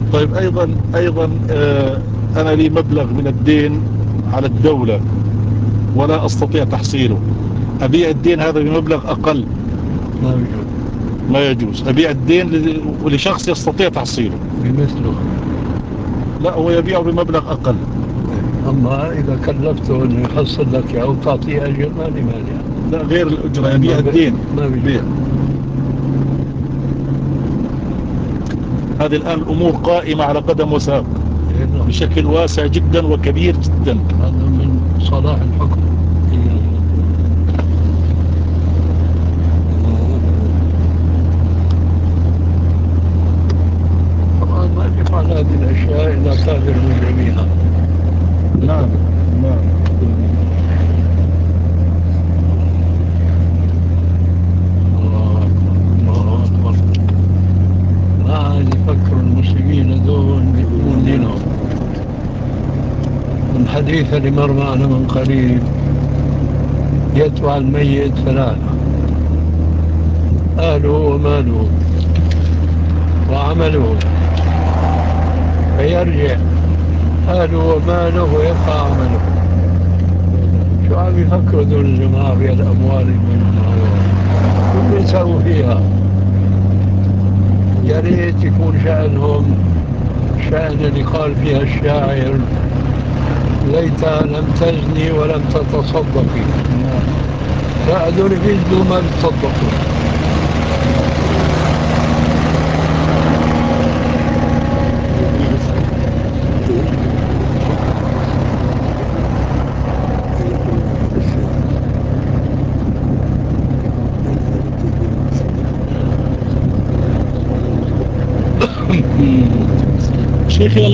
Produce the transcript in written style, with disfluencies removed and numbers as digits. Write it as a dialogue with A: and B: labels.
A: طيب أيضا أنا لي مبلغ من الدين على الدولة ولا أستطيع تحصيله، أبيع الدين هذا بمبلغ أقل.
B: ما يجوز.
A: ما يجوز. أبيع الدين لشخص يستطيع تحصيله
B: بمثله.
A: لا، هو يبيعه بمبلغ أقل.
B: أما إذا كلفته أنه يحصل لك أو تعطيه أجر ما لي مانع.
A: لا، غير الأجرة، يبيع الدين.
B: ما بيجوز.
A: هذه الآن الأمور قائمة على قدم وساق
B: نعم.
A: بشكل واسع جدا وكبير جدا.
B: هذا من صلاح الحكم. طبعا ما يفعل هذه الأشياء إلا تاجر مجرميها.
A: نعم نعم.
B: الله أكبر الله أكبر. ما عاد يفكر المسلمين دول بأمور دينهم. من حديث اللي مر معنا من قريب، يتبع الميت ثلاثة: أهله وماله وعمله، فيرجع أهله وماله ويبقى عمله. شو عم يفكروا دول الجماعة بهالأموال شو بيساووا فيها؟ يا ريت يكون شأنهم شأن اللي قال فيها الشاعر: ليتها لم تزني ولم تتصدقي. لا، هذول بيزنوا ما بيتصدقوا.
A: شيخي